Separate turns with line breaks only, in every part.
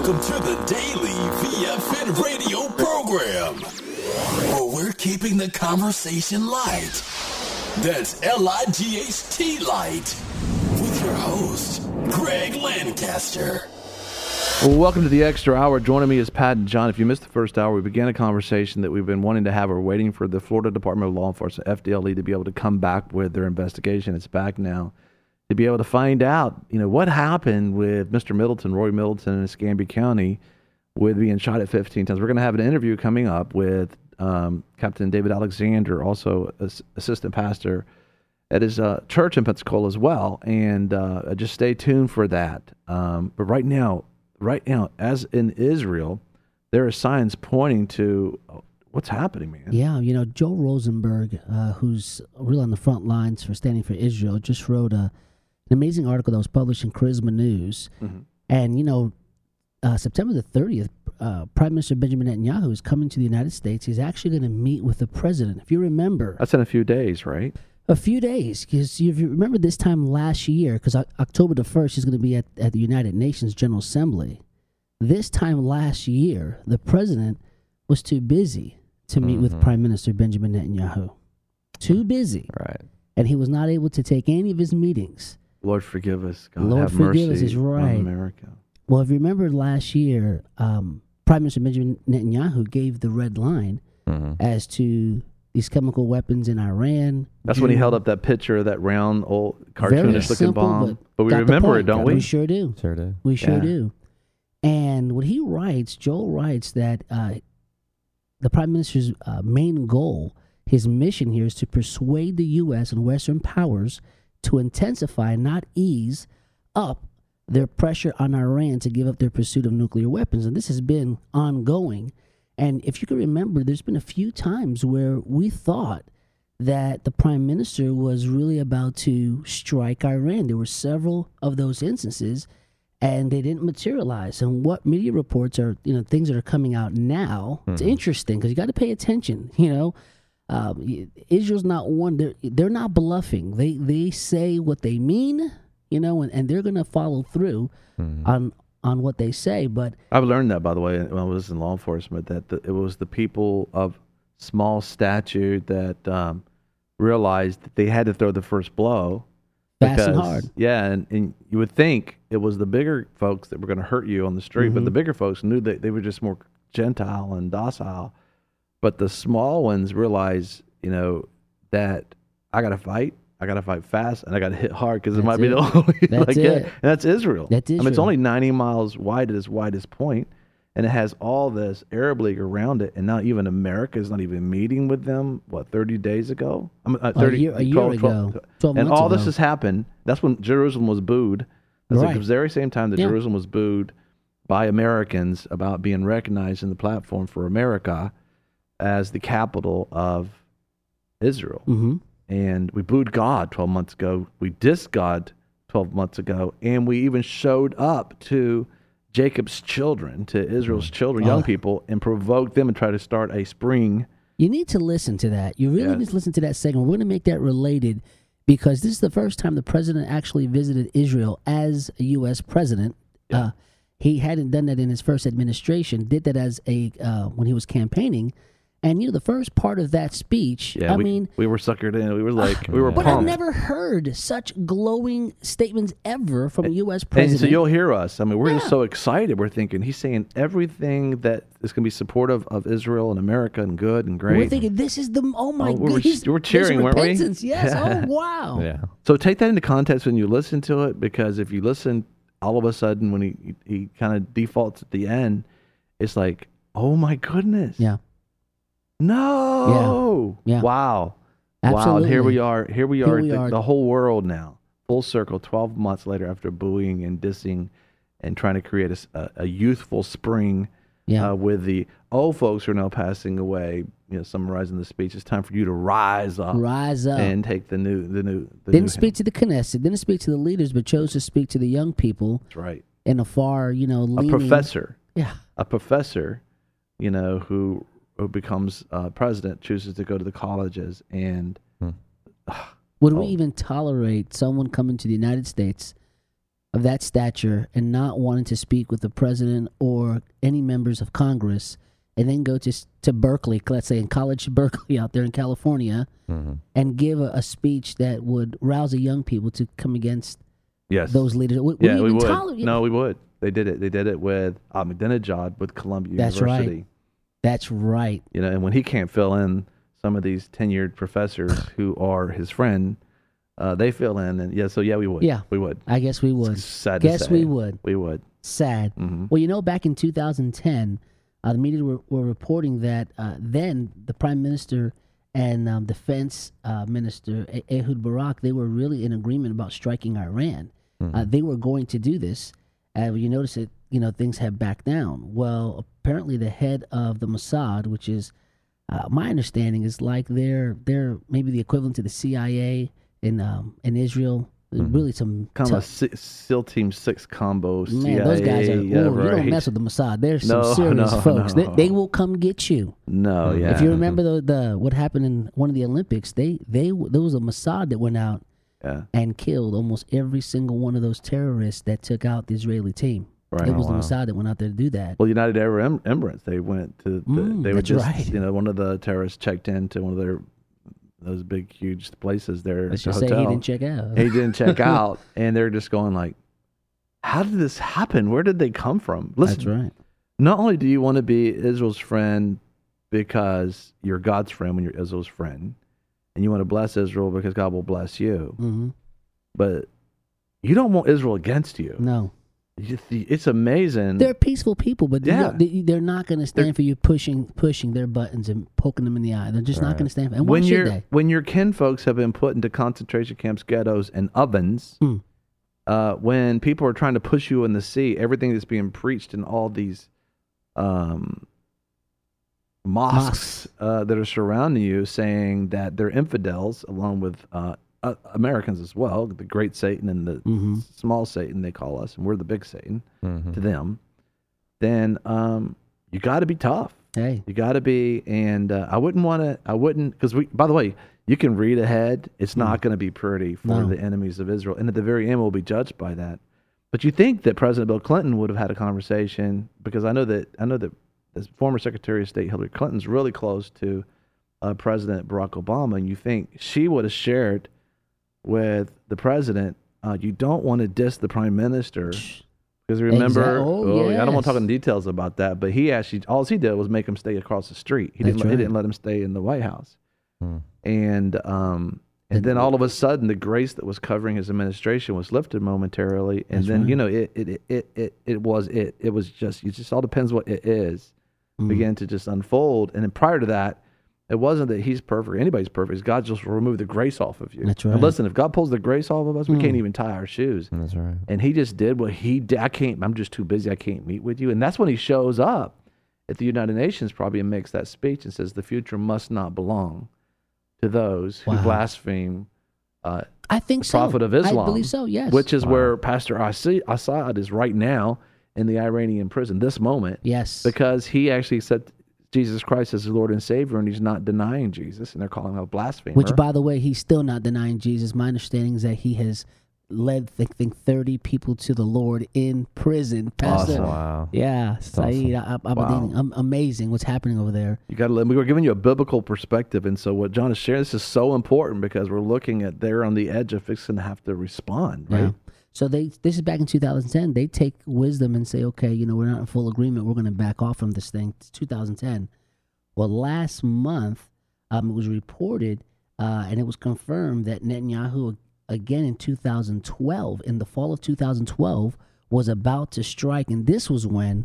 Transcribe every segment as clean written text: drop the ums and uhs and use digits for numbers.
Welcome to the Daily VFN radio program, where we're keeping the conversation light. That's L-I-G-H-T light. With your host, Greg Lancaster.
Well, welcome to the Extra Hour. Joining me is Pat and John. If you missed the first hour, we began a conversation that we've been wanting to have. We're waiting for the Florida Department of Law Enforcement, FDLE, to be able to come back with their investigation. It's back now. To be able to find out, what happened with Mr. Middleton, Roy Middleton in Escambia County with being shot at 15 times. We're going to have an interview coming up with Captain David Alexander, also assistant pastor at his church in Pensacola as well. And just stay tuned for that. But right now, as in Israel, there are signs pointing to what's happening, man.
Yeah, Joel Rosenberg, who's really on the front lines for standing for Israel, just wrote an amazing article that was published in Charisma News. Mm-hmm. And, September the 30th, Prime Minister Benjamin Netanyahu is coming to the United States. He's actually going to meet with the president. If you remember.
That's in a few days, right?
A few days, because if you remember this time last year, because October the 1st is going to be at the United Nations General Assembly. This time last year, the president was too busy to meet with Prime Minister Benjamin Netanyahu. Too busy.
Right.
And he was not able to take any of his meetings.
Lord, forgive us. God,
Lord,
have
forgive
mercy
us is right.
on America.
Well, if you remember last year, Prime Minister Benjamin Netanyahu gave the red line as to these chemical weapons in Iran.
That's when he held up that picture of that round, old, cartoonish-looking bomb. But we remember it, don't we?
We sure do.
Sure do.
We sure do. And what he writes, Joel writes that the Prime Minister's main goal, his mission here, is to persuade the U.S. and Western powers to intensify, not ease up, their pressure on Iran to give up their pursuit of nuclear weapons. And this has been ongoing. And if you can remember, there's been a few times where we thought that the Prime Minister was really about to strike Iran. There were several of those instances, and they didn't materialize. And what media reports are, things that are coming out now, it's interesting because you got to pay attention, Israel's not one. They're not bluffing. They say what they mean, and they're going to follow through on what they say. But
I've learned that, by the way, when I was in law enforcement, that it was the people of small stature that realized that they had to throw the first blow.
Fast and hard.
Yeah, and you would think it was the bigger folks that were going to hurt you on the street, but the bigger folks knew that they were just more Gentile and docile. But the small ones realize, that I got to fight fast, and I got to hit hard because it might be the only. And that's Israel.
That's Israel.
I mean, it's only 90 miles wide at its widest point, and it has all this Arab League around it, and not even America is not even meeting with them. 30 days ago? 30,
a year ago. 12
and
months
all
ago.
this has happened. That's when Jerusalem was booed. That's
Right.
the very same time that Jerusalem was booed by Americans about being recognized in the platform for America as the capital of Israel.
Mm-hmm.
And we booed God 12 months ago. We dissed God 12 months ago. And we even showed up to Jacob's children, to Israel's children, young people, and provoked them and tried to start a spring.
You need to listen to that. You really need to listen to that segment. We're going to make that related because this is the first time the president actually visited Israel as a U.S. president.
Yeah.
He hadn't done that in his first administration, did that as when he was campaigning. And, the first part of that speech,
Yeah, we were suckered in. We were we were
but
pumped.
I've never heard such glowing statements ever from a U.S.
And
president.
so you'll hear us. I mean, we're just so excited. We're thinking he's saying everything that is going to be supportive of Israel and America and good and great.
We're thinking this is
we're cheering, weren't we?
Repentance, yes. Oh, wow.
Yeah.
So take that into context when you listen to it, because if you listen, all of a sudden when he kind of defaults at the end, it's like, oh my goodness.
Yeah.
No.
Yeah.
Wow.
Absolutely.
Wow. And here we are.
we are.
The whole world now, full circle, 12 months later after booing and dissing and trying to create a youthful spring with the old folks who are now passing away, summarizing the speech. It's time for you to rise up.
Rise up.
And take the new.
Didn't speak to the Knesset, didn't speak to the leaders, but chose to speak to the young people.
That's right.
In a far, leaning.
A professor.
Yeah.
A professor, who becomes president, chooses to go to the colleges and
would we even tolerate someone coming to the United States of that stature and not wanting to speak with the president or any members of Congress, and then go to Berkeley, let's say in College Berkeley out there in California, and give a speech that would rouse the young people to come against those leaders.
We would. No, we would. They did it. They did it with Ahmadinejad with Columbia University.
That's right.
You know, and when he can't fill in some of these tenured professors who are his friend, they fill in, and we would.
Yeah,
we would.
I guess we would.
It's sad to say.
We would.
We would.
Sad.
Mm-hmm.
Well, you know, back in 2010, the media were reporting that then the Prime Minister and Defense Minister Ehud Barak, they were really in agreement about striking Iran. They were going to do this. You notice it. You know, things have backed down. Well, apparently the head of the Mossad, which is my understanding, is like they're maybe the equivalent to the CIA in Israel. Really some
kind of a SEAL Team 6 combo.
Man,
CIA,
those guys are. You don't mess with the Mossad. They're some serious folks.
No.
They will come get you.
No, yeah.
If you remember the what happened in one of the Olympics, there was a Mossad that went out and killed almost every single one of those terrorists that took out the Israeli team. Right. It was the Mossad that went out there to do that.
Well, United Arab Emirates, they went to. They were just
right.
You know, one of the terrorists checked into one of those big, huge places there.
Let's
the
just
hotel.
say he didn't check out.
He didn't check out, and they're just going like, "How did this happen? Where did they come from?" Listen,
that's right.
Not only do you want to be Israel's friend because you're God's friend when you're Israel's friend, and you want to bless Israel because God will bless you, but you don't want Israel against you.
No.
It's amazing.
They're peaceful people, but they're not going to stand for you pushing their buttons and poking them in the eye. They're just not going to stand for it. And why should they?
When your kinfolks have been put into concentration camps, ghettos, and ovens, when people are trying to push you in the sea, everything that's being preached in all these mosques that are surrounding you, saying that they're infidels, along with Americans as well, the great Satan and the small Satan, they call us, and we're the big Satan to them, then you got to be tough.
Hey.
You got to be, and I wouldn't, because by the way, you can read ahead. It's not going to be pretty for the enemies of Israel, and at the very end, we'll be judged by that. But you think that President Bill Clinton would have had a conversation, because I know that the former Secretary of State Hillary Clinton's really close to President Barack Obama, and you think she would have shared with the president, you don't want to diss the prime minister, because remember, I don't want to talk in details about that, but he actually, all he did was make him stay across the street. He didn't let him stay in the White House, and then all of a sudden, the grace that was covering his administration was lifted momentarily, and then you know it was just all depends what it is, began to just unfold, and then prior to that. It wasn't that he's perfect. Anybody's perfect. God just removed the grace off of you.
That's right.
And listen, if God pulls the grace off of us, we can't even tie our shoes.
That's right.
And he just did what he did. I'm just too busy. I can't meet with you. And that's when he shows up at the United Nations probably and makes that speech and says the future must not belong to those who blaspheme
I think
the prophet of Islam.
I believe so, yes.
Which is where Pastor Assad is right now in the Iranian prison, this moment.
Yes.
Because he actually said Jesus Christ as his Lord and Savior, and he's not denying Jesus, and they're calling him a blasphemer.
Which, by the way, he's still not denying Jesus. My understanding is that he has led, I think 30 people to the Lord in prison. Pastor,
awesome. Wow.
Yeah, Saeed Abedin. Amazing what's happening over there.
You got to. We were giving you a biblical perspective, and so what John is sharing, this is so important because we're looking at they're on the edge of fixing to have to respond, right?
Yeah. So this is back in 2010. They take wisdom and say, okay, you know, we're not in full agreement. We're going to back off from this thing. It's 2010. Well, last month, it was reported and it was confirmed that Netanyahu, again in 2012, in the fall of 2012, was about to strike. And this was when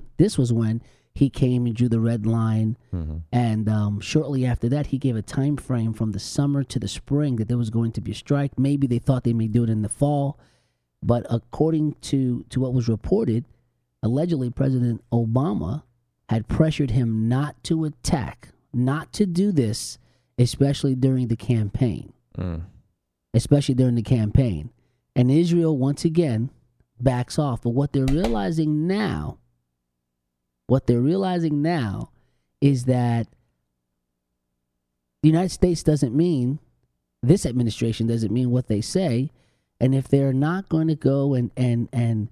he came and drew the red line. And shortly after that, he gave a time frame from the summer to the spring that there was going to be a strike. Maybe they thought they may do it in the fall. But according to what was reported, allegedly President Obama had pressured him not to attack, not to do this, especially during the campaign. Especially during the campaign. And Israel, once again, backs off. But what they're realizing now is that the United States doesn't mean, this administration doesn't mean what they say. And if they're not going to go and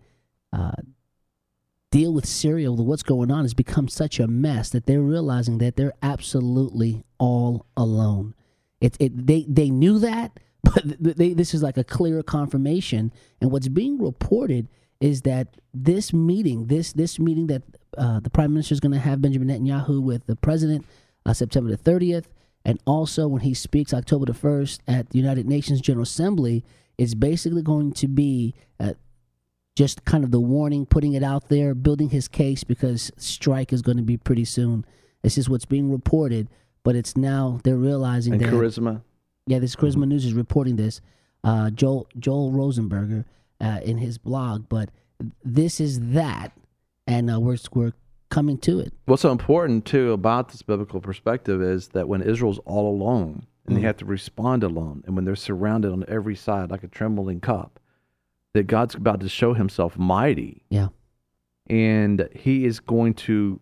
deal with Syria, what's going on has become such a mess that they're realizing that they're absolutely all alone. They knew that, but this is like a clear confirmation. And what's being reported is that this meeting that the Prime Minister is going to have, Benjamin Netanyahu, with the President September the 30th, and also when he speaks October the 1st at the United Nations General Assembly, is basically going to be just kind of the warning, putting it out there, building his case, because strike is going to be pretty soon. This is what's being reported, but it's now they're realizing
And
that...
Charisma.
Yeah, this Charisma News is reporting this. Joel Rosenberger in his blog, but this is that, and we're coming to it.
What's so important, too, about this biblical perspective is that when Israel's all alone, and they have to respond alone, and when they're surrounded on every side like a trembling cup, that God's about to show himself mighty.
Yeah.
And he is going to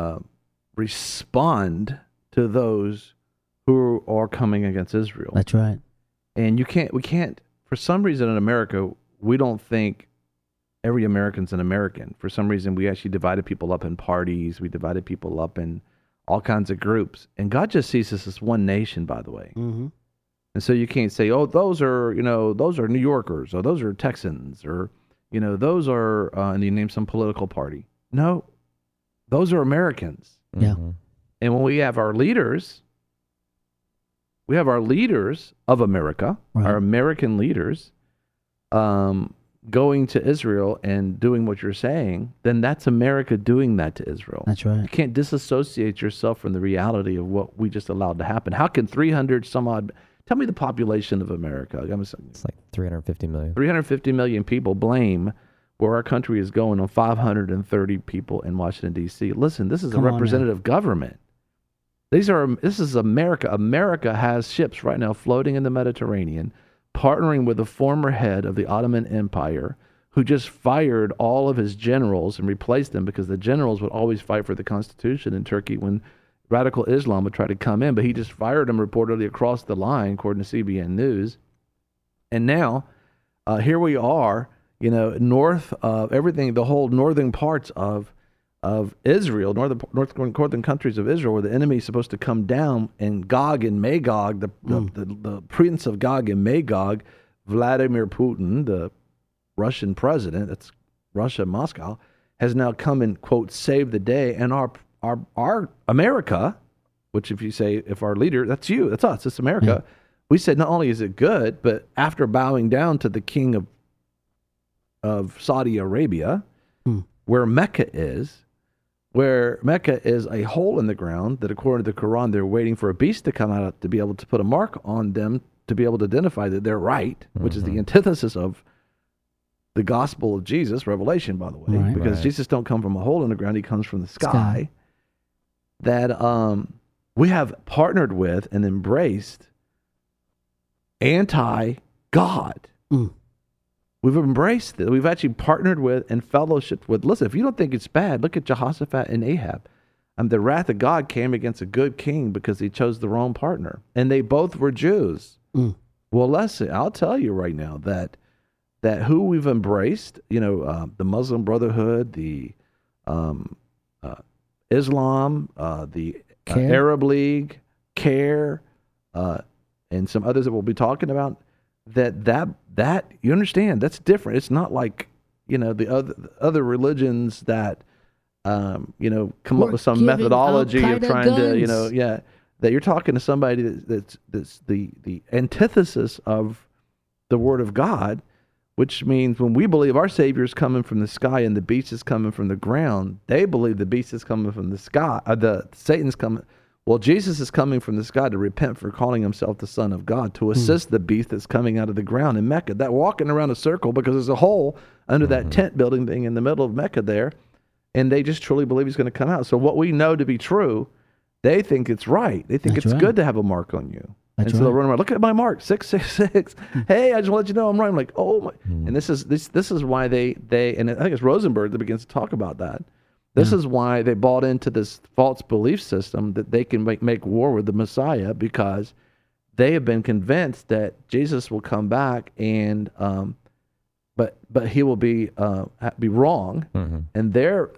respond to those who are coming against Israel.
That's right.
And we can't, for some reason in America, we don't think every American's an American. For some reason, we actually divided people up in parties. We divided people up in all kinds of groups. And God just sees us as one nation, by the way.
Mm-hmm.
And so you can't say, oh, those are New Yorkers, or those are Texans, or, those are, and you name some political party. No, those are Americans.
Yeah.
And when we have our leaders of America,
Right.
our American leaders, going to Israel and doing what you're saying, then that's America doing that to Israel.
That's right.
You can't disassociate yourself from the reality of what we just allowed to happen. How can 300 some odd, tell me the population of America.
It's like 350 million.
350 million people blame where our country is going on 530 people in Washington, D.C. Listen, this is
Come
a
on
representative government. This is America. America has ships right now floating in the Mediterranean, partnering with the former head of the Ottoman Empire, who just fired all of his generals and replaced them, because the generals would always fight for the Constitution in Turkey when radical Islam would try to come in. But he just fired them reportedly across the line, according to CBN News. And now, here we are, north of everything, the whole northern parts of Israel, northern countries of Israel, where the enemy is supposed to come down, and Gog and Magog, the prince of Gog and Magog, Vladimir Putin, the Russian president, that's Russia, Moscow, has now come and, quote, saved the day. And our America, which if our leader, that's you, that's us, it's America.
Yeah.
We said not only is it good, but after bowing down to the king of Saudi Arabia, where Mecca is a hole in the ground that, according to the Quran, they're waiting for a beast to come out to be able to put a mark on them to be able to identify that they're right, which is the antithesis of the gospel of Jesus, Revelation, by the way,
Right.
because
Right.
Jesus don't come from a hole in the ground, he comes from the sky. That we have partnered with and embraced anti-God. We've embraced it. We've actually partnered with and fellowshiped with. Listen, if you don't think it's bad, look at Jehoshaphat and Ahab. The wrath of God came against a good king because he chose the wrong partner. And they both were Jews. Well, listen, I'll tell you right now that who we've embraced, the Muslim Brotherhood, the Islam, the Arab League, CARE, and some others that we'll be talking about, that you understand, that's different. It's not like, the other religions that, come up with some methodology of trying to, that you're talking to somebody that's the antithesis of the Word of God, which means when we believe our Savior is coming from the sky and the beast is coming from the ground, they believe the beast is coming from the sky, Satan's coming. Well, Jesus is coming from the sky to repent for calling himself the Son of God, to assist the beast that's coming out of the ground in Mecca. That walking around a circle because there's a hole under that tent building thing in the middle of Mecca there, and they just truly believe he's going to come out. So what we know to be true, they think it's right. They think it's good to have a mark on you. So they'll run around, look at my mark, 666. Hey, I just want to let you know I'm right. I'm like, oh my. And this is why they and I think it's Rosenberg that begins to talk about that. This is why they bought into this false belief system that they can make war with the Messiah, because they have been convinced that Jesus will come back and but he will be wrong, and their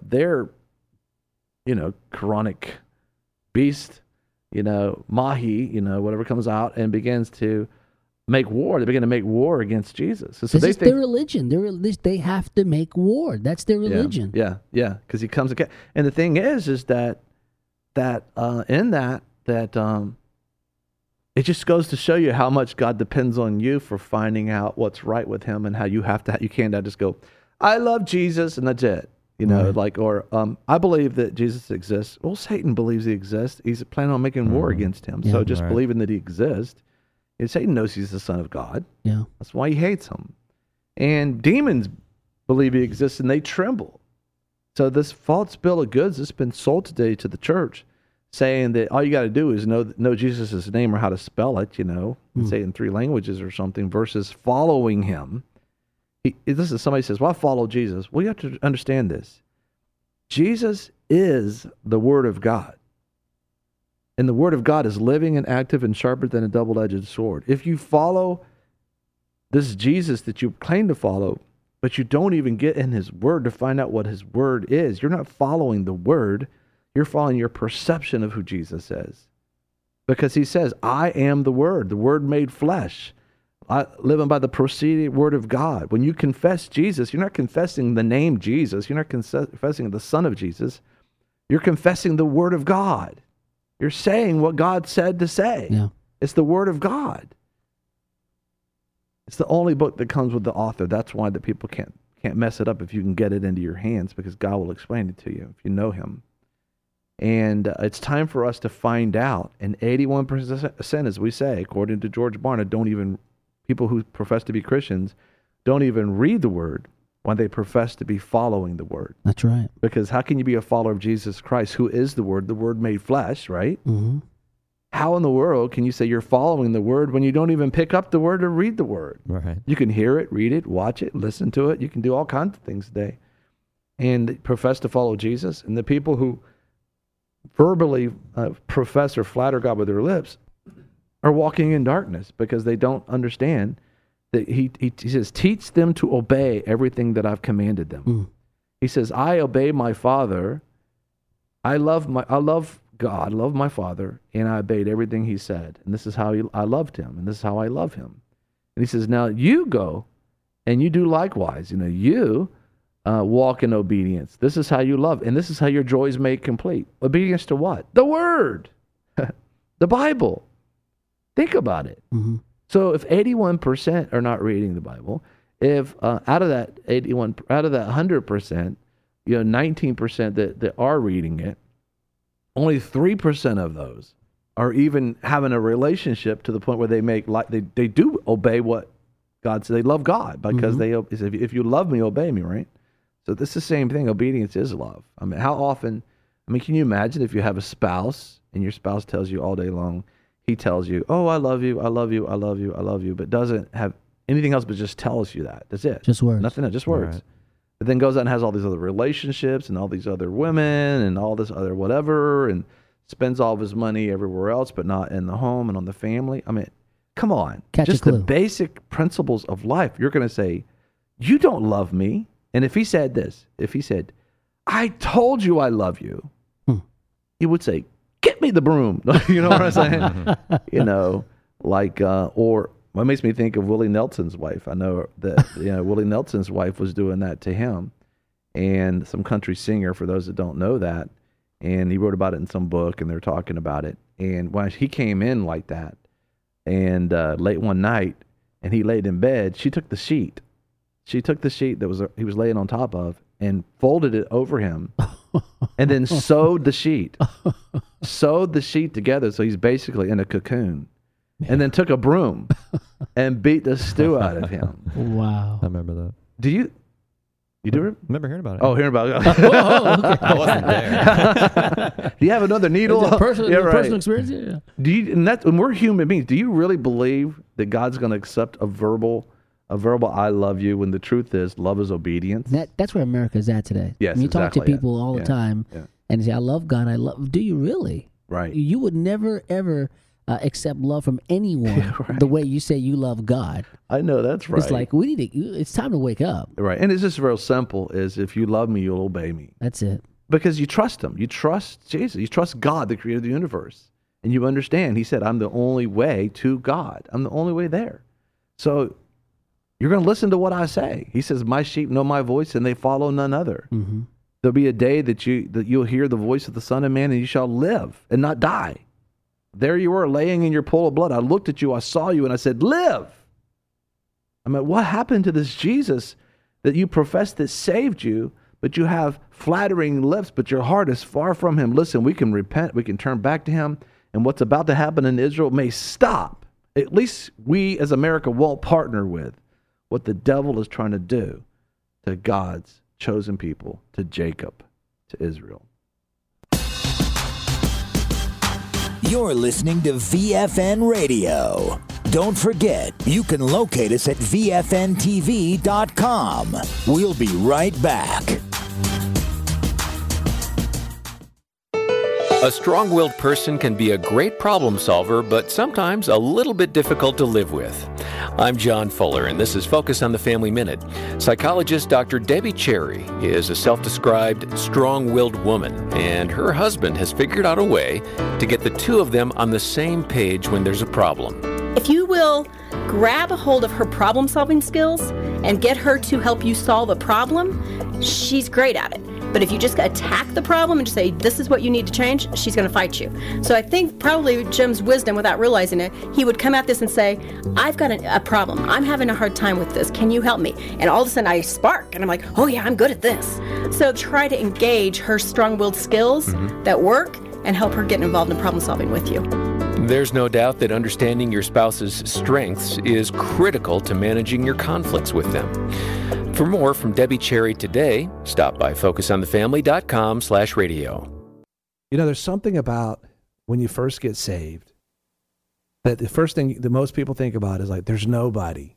Quranic beast, Mahi, whatever comes out and begins to make war. They begin to make war against Jesus. So
this is their religion. They have to make war. That's their religion.
Yeah, because he comes again. And the thing is that it just goes to show you how much God depends on you for finding out what's right with him, and how you can't just go, I love Jesus, and that's it. I believe that Jesus exists. Well, Satan believes he exists. He's planning on making war against him. So just believing that he exists, and Satan knows he's the Son of God.
Yeah.
That's why he hates him. And demons believe he exists, and they tremble. So this false bill of goods that's been sold today to the church, saying that all you got to do is know Jesus' name or how to spell it, and say it in 3 languages or something, versus following him. Somebody says, well, I follow Jesus. Well, you have to understand this. Jesus is the Word of God. And the Word of God is living and active and sharper than a double-edged sword. If you follow this Jesus that you claim to follow, but you don't even get in his Word to find out what his Word is, you're not following the Word. You're following your perception of who Jesus is. Because he says, I am the Word made flesh. Living by the proceeding Word of God. When you confess Jesus, you're not confessing the name Jesus. You're not confessing the Son of Jesus. You're confessing the Word of God. You're saying what God said to say.
Yeah.
It's the Word of God. It's the only book that comes with the author. That's why the people can't mess it up if you can get it into your hands, because God will explain it to you if you know him. And it's time for us to find out. And 81%, as we say, according to George Barna, people who profess to be Christians don't even read the Word when they profess to be following the Word.
That's right.
Because how can you be a follower of Jesus Christ, who is the Word made flesh, right?
Mm-hmm.
How in the world can you say you're following the Word when you don't even pick up the Word or read the Word?
Right.
You can hear it, read it, watch it, listen to it. You can do all kinds of things today. And profess to follow Jesus. And the people who verbally profess or flatter God with their lips are walking in darkness, because they don't understand that he says, teach them to obey everything that I've commanded them. He says, I obey my Father. I love God, love my Father, and I obeyed everything he said. And this is how I loved him, and this is how I love him. And he says, now you go and you do likewise. You walk in obedience. This is how you love, and this is how your joy is made complete. Obedience to what? The Word, the Bible. Think about it.
Mm-hmm.
So if 81% are not reading the Bible, if out of that 100%, 19% that are reading it, only 3% of those are even having a relationship to the point where they do obey what God said. They love God because he said, if you love me, obey me, right? So this is the same thing. Obedience is love. I mean, how often? Can you imagine if you have a spouse and your spouse tells you all day long, he tells you, oh, I love you, I love you, I love you, I love you, but doesn't have anything else but just tells you that. That's it.
Just words.
Nothing else, just words.
Right.
But then goes out and has all these other relationships and all these other women and all this other whatever, and spends all of his money everywhere else but not in the home and on the family. I mean, come on. Just the basic principles of life. You're going to say, you don't love me. And if he said, I told you I love you, he would say, get me the broom. You know what I'm saying? Or what makes me think of Willie Nelson's wife. I know that Willie Nelson's wife was doing that to him, and some country singer, for those that don't know that, and he wrote about it in some book, and they're talking about it. And when he came in like that, and late one night, and he laid in bed, she took the sheet. She took the sheet that he was laying on top of and folded it over him, and then sewed the sheet together, so he's basically in a cocoon, and then took a broom and beat the stew out of him.
Wow.
I remember that.
Do you do
remember hearing about it?
Oh, hearing about it.
Okay.
I wasn't there.
Do you have another needle?
Personal experience? Yeah.
Do you? And we're human beings. Do you really believe that God's going to accept a verbal I love you, when the truth is love is obedience?
That's where America's at today.
Yes,
you
exactly,
talk to people all the time, and they say, I love God. Do you really?
Right.
You would never, ever accept love from anyone the way you say you love God.
I know, that's right.
It's like it's time to wake up.
Right. And it's just real simple, is if you love me, you'll obey me.
That's it.
Because you trust him. You trust Jesus. You trust God, the creator of the universe. And you understand, he said, I'm the only way to God. I'm the only way there. So you're going to listen to what I say. He says, my sheep know my voice and they follow none other.
Mm-hmm.
There'll be a day that you'll hear the voice of the Son of Man and you shall live and not die. There you were laying in your pool of blood. I looked at you, I saw you, and I said, live. I mean, what happened to this Jesus that you profess that saved you, but you have flattering lips, but your heart is far from him? Listen, we can repent, we can turn back to him, and what's about to happen in Israel may stop. At least we as America won't partner with what the devil is trying to do to God's chosen people, to Jacob, to Israel.
You're listening to VFN Radio. Don't forget, you can locate us at VFNTV.com. We'll be right back.
A strong-willed person can be a great problem solver, but sometimes a little bit difficult to live with. I'm John Fuller, and this is Focus on the Family Minute. Psychologist Dr. Debbie Cherry is a self-described strong-willed woman, and her husband has figured out a way to get the two of them on the same page when there's a problem.
If you will grab a hold of her problem-solving skills and get her to help you solve a problem, she's great at it. But if you just attack the problem and just say, this is what you need to change, she's going to fight you. So I think probably Jim's wisdom, without realizing it, he would come at this and say, I've got a problem. I'm having a hard time with this. Can you help me? And all of a sudden I spark and I'm like, oh yeah, I'm good at this. So try to engage her strong-willed skills that work and help her get involved in problem solving with you.
There's no doubt that understanding your spouse's strengths is critical to managing your conflicts with them. For more from Debbie Cherry today, stop by focusonthefamily.com/radio.
You know, there's something about when you first get saved that the first thing that most people think about is like, there's nobody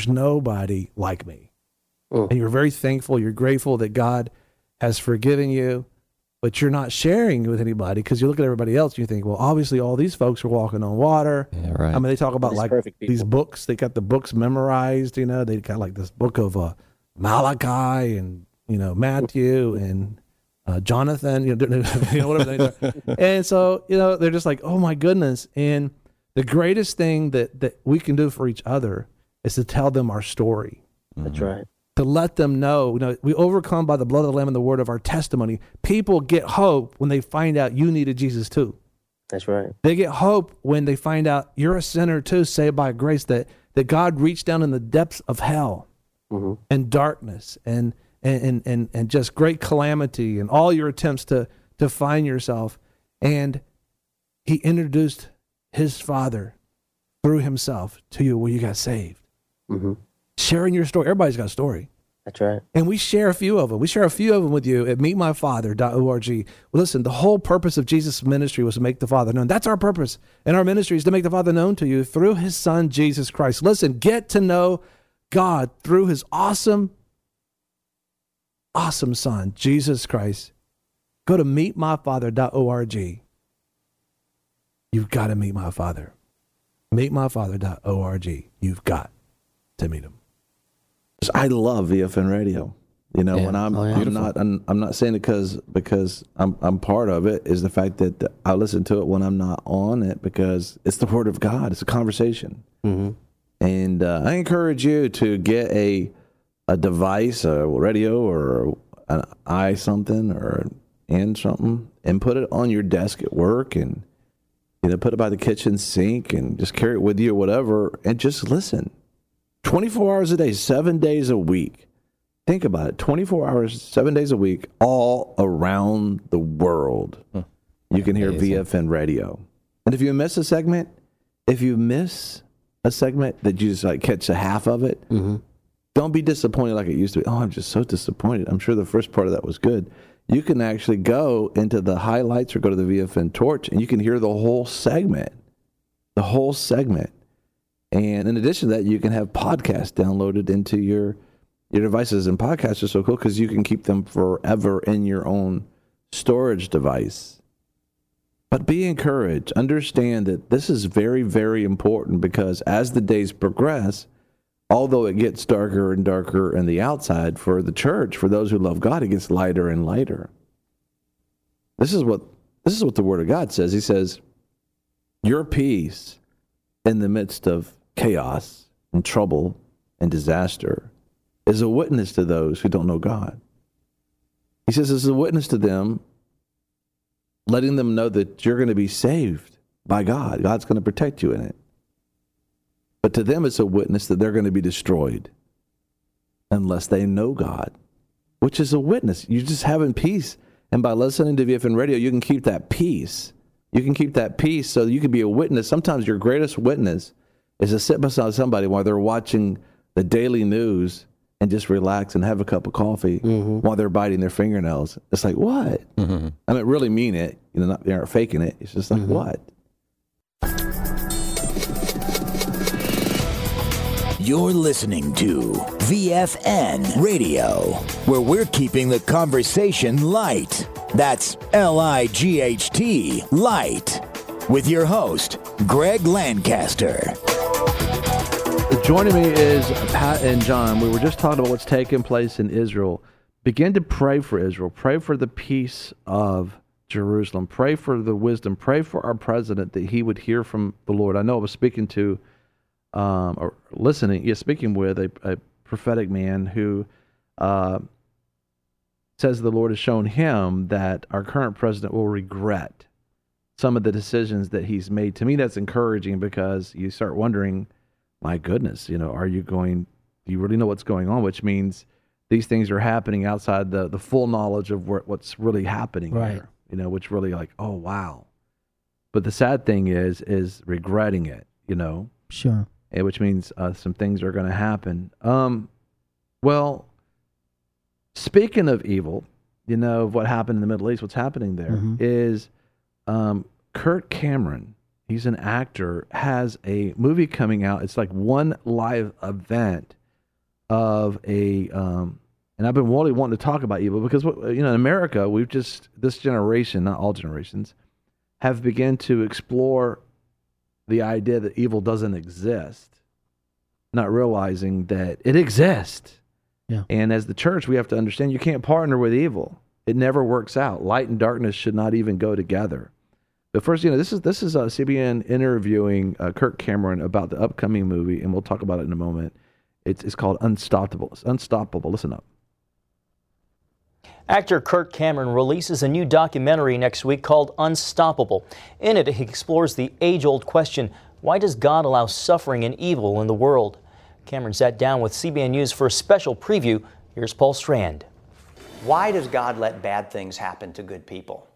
like me. And you're very thankful, you're grateful that God has forgiven you, but you're not sharing with anybody because you look at everybody else and you think, well, obviously all these folks are walking on water.
Yeah, right.
I mean, they talk about like these books, they got the books memorized, you know, they got like this book of Malachi and, you know, Matthew and Jonathan, you know, whatever. And so, you know, they're just like, oh my goodness. And the greatest thing that we can do for each other is to tell them our story.
That's right.
To let them know, you know, we overcome by the blood of the Lamb and the word of our testimony. People get hope when they find out you needed Jesus too.
That's right.
They get hope when they find out you're a sinner too, saved by grace, that God reached down in the depths of hell and darkness and just great calamity and all your attempts to find yourself. And he introduced his Father through himself to you where you got saved. Sharing your story. Everybody's got a story.
That's right.
And we share a few of them. We share a few of them with you at meetmyfather.org. Well, listen, the whole purpose of Jesus' ministry was to make the Father known. That's our purpose. And our ministry is to make the Father known to you through his Son, Jesus Christ. Listen, get to know God through his awesome Son, Jesus Christ. Go to meetmyfather.org. You've got to meet my Father. Meetmyfather.org. You've got to meet him.
I love VFN Radio. You know, when I'm not saying it because I'm part of it, is the fact that I listen to it when I'm not on it because it's the Word of God. It's a conversation. And I encourage you to get a device, a radio or an something or an something, and put it on your desk at work, and you know, put it by the kitchen sink, and just carry it with you or whatever, and just listen. 24 hours a day, 7 days a week. Think about it. 24 hours, 7 days a week, all around the world. You can hear VFN Radio. And if you miss a segment that you just like catch a half of it, don't be disappointed like it used to be. Oh, I'm just so disappointed. I'm sure the first part of that was good. You can actually go into the highlights or go to the VFN Torch, and you can hear the whole segment. The whole segment. And in addition to that, you can have podcasts downloaded into your devices. And podcasts are so cool because you can keep them forever in your own storage device. But be encouraged. Understand that this is very, very important, because as the days progress, although it gets darker and darker in the outside, for the church, for those who love God, it gets lighter and lighter. This is what the Word of God says. He says, your peace in the midst of chaos and trouble and disaster is a witness to those who don't know God. He says it's a witness to them, letting them know that you're going to be saved by God. God's going to protect you in it. But to them, it's a witness that they're going to be destroyed unless they know God, which is a witness. You're just having peace. And by listening to VFN Radio, you can keep that peace. You can keep that peace so you can be a witness. Sometimes your greatest witness is to sit beside somebody while they're watching the daily news and just relax and have a cup of coffee while they're biting their fingernails. It's like, what? I mean, really mean it. You know, they aren't faking it. It's just like, what?
You're listening to VFN Radio, where we're keeping the conversation light. That's Light, light. With your host, Greg Lancaster.
Joining me is Pat and John. We were just talking about what's taking place in Israel. Begin to pray for Israel. Pray for the peace of Jerusalem. Pray for the wisdom. Pray for our president that he would hear from the Lord. I know I was speaking to, speaking with a prophetic man who says the Lord has shown him that our current president will regret some of the decisions that he's made. To me, that's encouraging, because you start wondering, my goodness, you know, do you really know what's going on? Which means these things are happening outside the full knowledge of what's really happening here, you know, which really like, oh, wow. But the sad thing is regretting it, you know.
Sure.
And which means some things are going to happen. Well, speaking of evil, you know, of what happened in the Middle East, what's happening there is Kirk Cameron. He's an actor, has a movie coming out. It's like one live event of and I've been really wanting to talk about evil, because, you know, in America, this generation, not all generations, have begun to explore the idea that evil doesn't exist, not realizing that it exists.
Yeah.
And as the church, we have to understand you can't partner with evil. It never works out. Light and darkness should not even go together. But first, you know, this is CBN interviewing Kirk Cameron about the upcoming movie, and we'll talk about it in a moment. It's called Unstoppable. It's Unstoppable. Listen up.
Actor Kirk Cameron releases a new documentary next week called Unstoppable. In it, he explores the age-old question, why does God allow suffering and evil in the world? Cameron sat down with CBN News for a special preview. Here's Paul Strand.
Why does God let bad things happen to good people?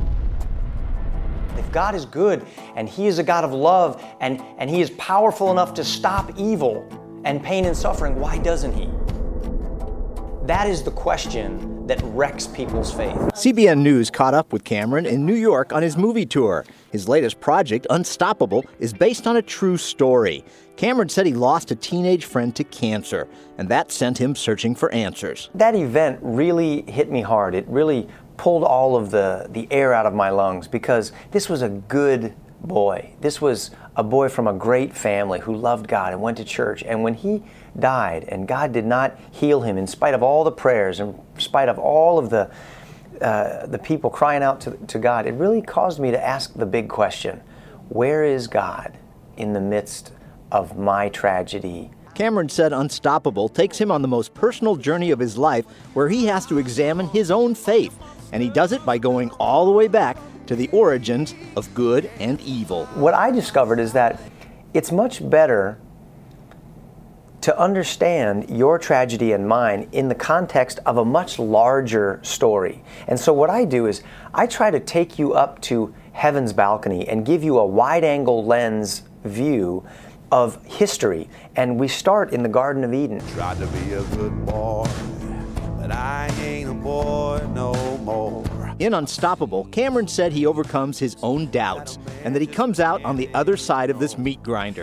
If God is good and He is a God of love and He is powerful enough to stop evil and pain and suffering, why doesn't He? That is the question that wrecks people's faith.
CBN News caught up with Cameron in New York on his movie tour. His latest project, Unstoppable, is based on a true story. Cameron said he lost a teenage friend to cancer, and that sent him searching for answers.
That event really hit me hard. It really pulled all of the air out of my lungs, because this was a good boy. This was a boy from a great family who loved God and went to church. And when he died and God did not heal him, in spite of all the prayers, in spite of all of the people crying out to God, it really caused me to ask the big question, where is God in the midst of my tragedy?
Cameron said Unstoppable takes him on the most personal journey of his life, where he has to examine his own faith. And he does it by going all the way back to the origins of good and evil.
What I discovered is that it's much better to understand your tragedy and mine in the context of a much larger story. And so what I do is I try to take you up to heaven's balcony and give you a wide-angle lens view of history. And we start in the Garden of Eden.
Tried to be a good boy, but I ain't a boy no more.
In Unstoppable, Cameron said he overcomes his own doubts and that he comes out on the other side of this meat grinder.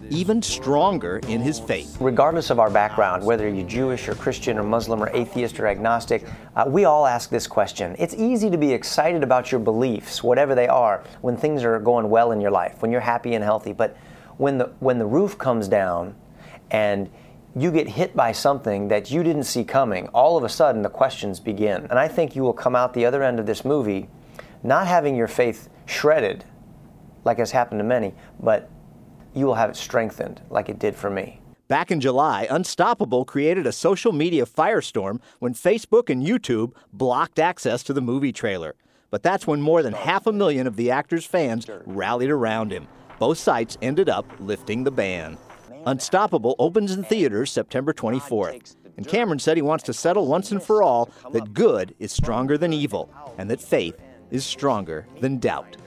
even stronger in his faith.
Regardless of our background, whether you're Jewish or Christian or Muslim or atheist or agnostic, we all ask this question. It's easy to be excited about your beliefs, whatever they are, when things are going well in your life, when you're happy and healthy. But when the roof comes down and you get hit by something that you didn't see coming, all of a sudden the questions begin. And I think you will come out the other end of this movie not having your faith shredded, like has happened to many, but you will have it strengthened like it did for me.
Back in July, Unstoppable created a social media firestorm when Facebook and YouTube blocked access to the movie trailer. But that's when more than 500,000 of the actor's fans rallied around him. Both sites ended up lifting the ban. Unstoppable opens in theaters September 24th. And Cameron said he wants to settle once and for all that good is stronger than evil and that faith is stronger than doubt.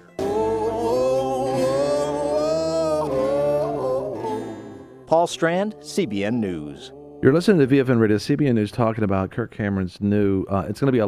Paul Strand, CBN News.
You're listening to VFN Radio. CBN News talking about Kirk Cameron's new. It's going to be a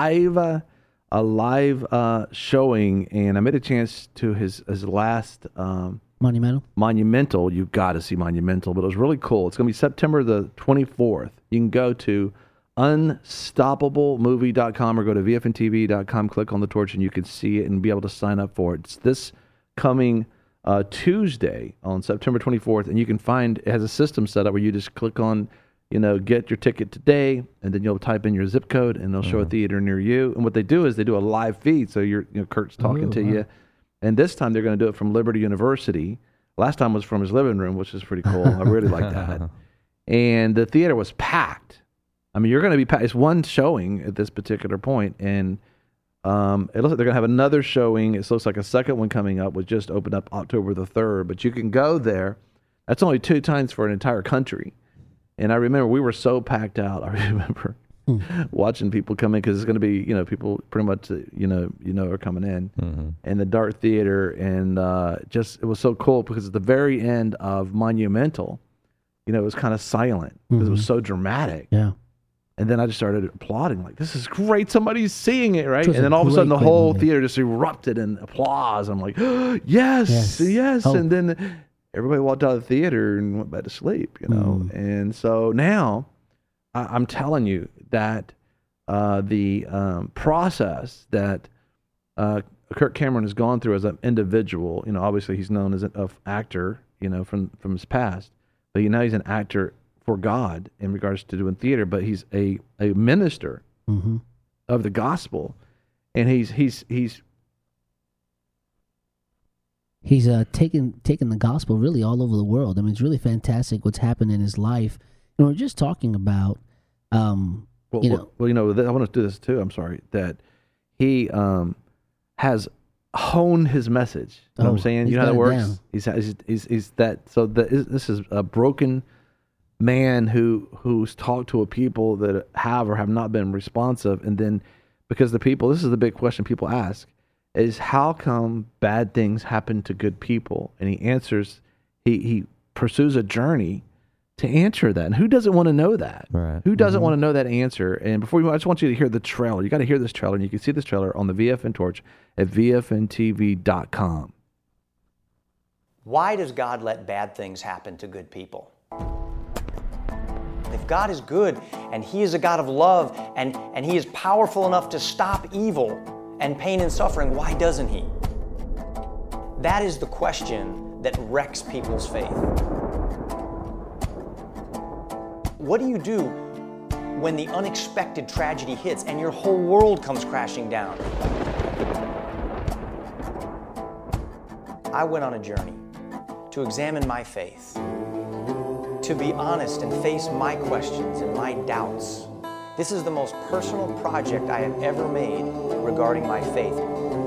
live showing, and I made a chance to his last. Monumental. You got to see Monumental, but it was really cool. It's going to be September the 24th. You can go to unstoppablemovie.com or go to vfntv.com, click on the torch, and you can see it and be able to sign up for it. It's this coming Tuesday on September 24th, and you can find, it has a system set up where you just click on, get your ticket today, and then you'll type in your zip code, and they'll show a theater near you. And what they do is they do a live feed, so Kurt's talking to you. And this time they're going to do it from Liberty University. Last time was from his living room, which is pretty cool. I really like that. And the theater was packed. I mean, you're going to be packed. It's one showing at this particular point, and it looks like they're going to have another showing. It looks like a second one coming up, which just opened up October the 3rd. But you can go there. That's only 2 times for an entire country. And I remember we were so packed out. I remember watching people come in because it's going to be, people pretty much, are coming in. And the Dart Theater, and it was so cool because at the very end of Monumental, it was kind of silent because it was so dramatic.
Yeah.
And then I just started applauding, like, this is great. Somebody's seeing it, right? And then all of a sudden the whole theater just erupted in applause. I'm like, yes.
Hope.
And then everybody walked out of the theater and went back to sleep, And so now I'm telling you that the process that Kirk Cameron has gone through as an individual, obviously he's known as an actor, from his past, but now he's an actor for God in regards to doing theater, but he's a minister of the gospel, and he's
taken the gospel really all over the world. I mean, it's really fantastic what's happened in his life. And we're just talking about, I want
to do this too. I'm sorry that he has honed his message. You know what I'm saying? You know how that works? He's that. So this is a broken man who's talked to a people that have or have not been responsive, and then because the people, this is the big question people ask, is how come bad things happen to good people? And he answers, he pursues a journey to answer that. And who doesn't want to know that?
Right.
Who doesn't want to know that answer? And before I just want you to hear the trailer. You got to hear this trailer, and you can see this trailer on the VFN Torch at vfntv.com.
Why does God let bad things happen to good people? If God is good and He is a God of love and He is powerful enough to stop evil and pain and suffering, why doesn't He? That is the question that wrecks people's faith. What do you do when the unexpected tragedy hits and your whole world comes crashing down? I went on a journey to examine my faith, to be honest and face my questions and my doubts. This is the most personal project I have ever made regarding my faith.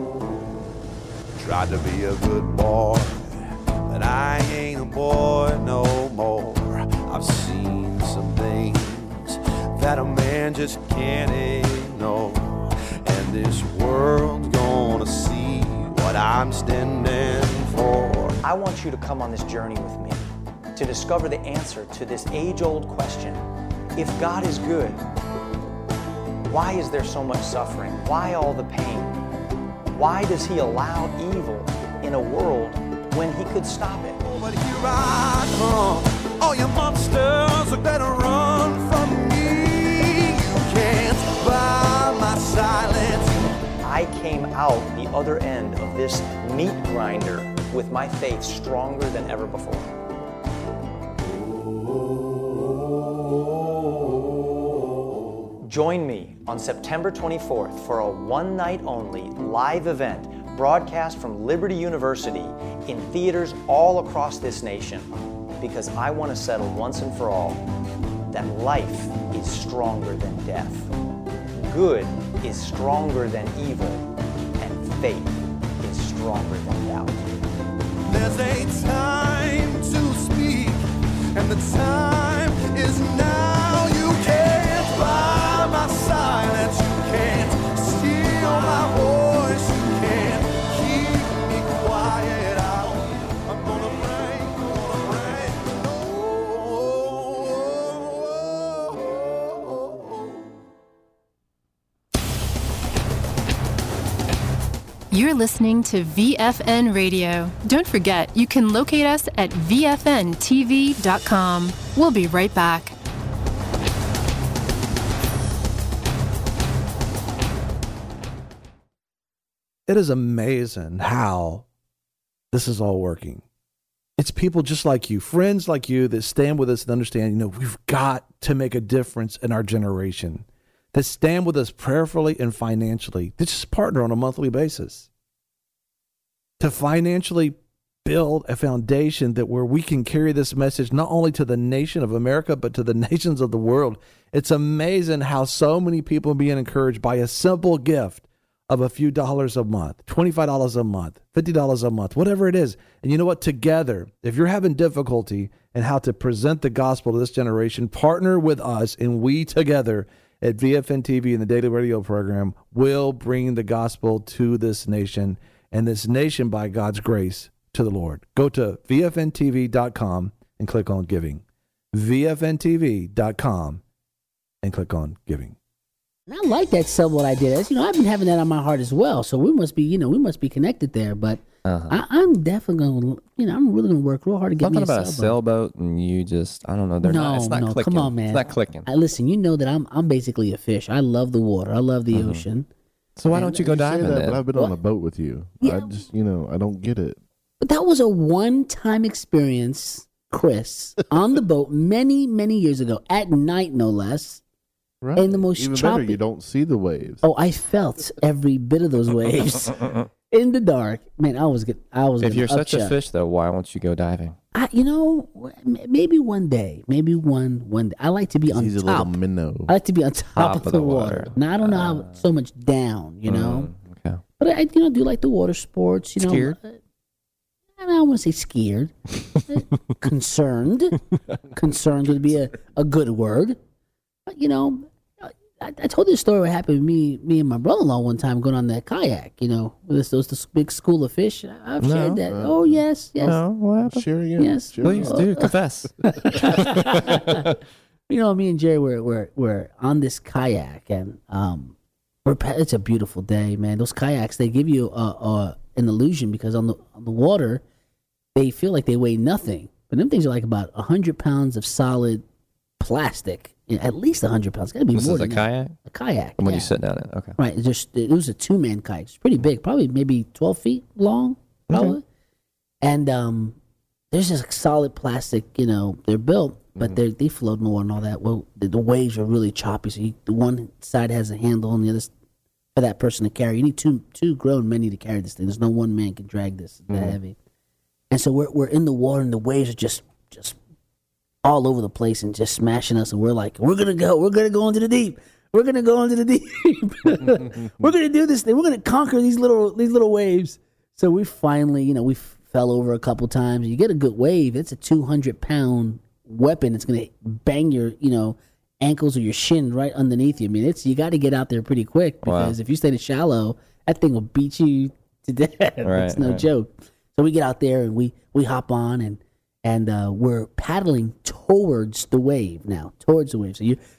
Tried to be a good boy, but I ain't a boy no more. I've seen some things that a man just can't ignore, and this world's gonna see what I'm standing for.
I want you to come on this journey with me to discover the answer to this age-old question. If God is good, why is there so much suffering? Why all the pain? Why does He allow evil in a world when He could stop it?
but here I come. All you monsters are better run from me. You can't buy my silence.
I came out the other end of this meat grinder with my faith stronger than ever before. Join me on September 24th for a one-night-only live event broadcast from Liberty University in theaters all across this nation, because I want to settle once and for all that life is stronger than death, good is stronger than evil, and faith is stronger than doubt.
There's a time to speak, and the time is now. You can't buy my silence, you can't steal my voice, you can't keep me quiet. I'm gonna bring,
You're listening to VFN Radio. Don't forget, you can locate us at VFNTV.com. We'll be right back.
It is amazing how this is all working. It's people just like you, friends like you, that stand with us and understand, we've got to make a difference in our generation, that stand with us prayerfully and financially, that just partner on a monthly basis to financially build a foundation that where we can carry this message not only to the nation of America, but to the nations of the world. It's amazing how so many people are being encouraged by a simple gift of a few dollars a month, $25 a month, $50 a month, whatever it is. And you know what? Together, if you're having difficulty in how to present the gospel to this generation, partner with us, and we together at VFN TV and the Daily Radio program will bring the gospel to this nation, and this nation, by God's grace, to the Lord. Go to VFNTV.com and click on giving. VFNTV.com and click on giving.
And I like that somewhat idea. I've been having that on my heart as well. So we must be, we must be connected there. But I'm definitely going to, I'm really going to work real hard to get me a sailboat.
Something about a sailboat, and you just, I don't know. It's not clicking.
Come on, man.
It's not clicking.
Listen, you know that I'm basically a fish. I love the water. I love the ocean.
So why don't you go diving then?
But I've been on a boat with you. Yeah. I just, I don't get it.
But that was a one-time experience, Chris, on the boat many, many years ago, at night, no less.
Right.
And the most
Even
choppy.
better, you don't see the waves.
Oh, I felt every bit of those waves in the dark. Man, I was good.
If you're such a fish, though, why won't you go diving?
Maybe one day. Maybe one day. I like to be on
He's
top.
a little minnow.
I like to be on top of the water. Now, I don't know how so much down,
Okay.
But I do like the water sports.
Scared?
I don't want to say scared. Concerned. Concerned would be a good word. But, I told this story what happened with me and my brother-in-law one time going on that kayak, with those big school of fish. I've shared that. Oh, yes.
No, what happened?
Share again.
Yes.
Please do, confess.
Me and Jerry, we're on this kayak, and it's a beautiful day, man. Those kayaks, they give you an illusion, because on the water, they feel like they weigh nothing. But them things are like about 100 pounds of solid plastic. At least 100 pounds. It's got to be
this
more
is
than
a kayak?
A kayak.
When you sit down in, okay.
Right. It was a 2-man kayak. It's pretty big, probably maybe 12 feet long, probably. Okay. And there's just solid plastic, they're built, but they float in the water and all that. Well, the waves are really choppy, so the one side has a handle and the other for that person to carry. You need two grown men to carry this thing. There's no one man can drag this. It's that heavy. And so we're in the water, and the waves are just all over the place and just smashing us, and we're like, we're gonna go into the deep. We're gonna go into the deep. We're gonna do this thing. We're gonna conquer these little waves. So we finally, we fell over a couple times. You get a good wave, it's a 200-pound weapon. It's gonna bang your, ankles or your shin right underneath you. I mean, you got to get out there pretty quick, because if you stay shallow, that thing will beat you to death. It's no joke. So we get out there and we hop on and we're paddling towards the wave now, So